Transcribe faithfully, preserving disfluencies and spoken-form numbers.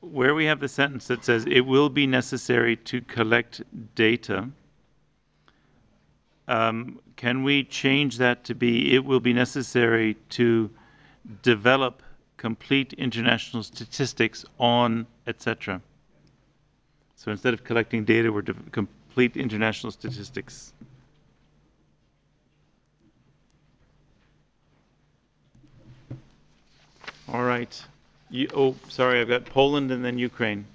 where we have the sentence that says it will be necessary to collect data, um, can we change that to be it will be necessary to develop complete international statistics on et cetera? So instead of collecting data, we're complete international statistics. All right. You, oh, sorry, I've got Poland and then Ukraine.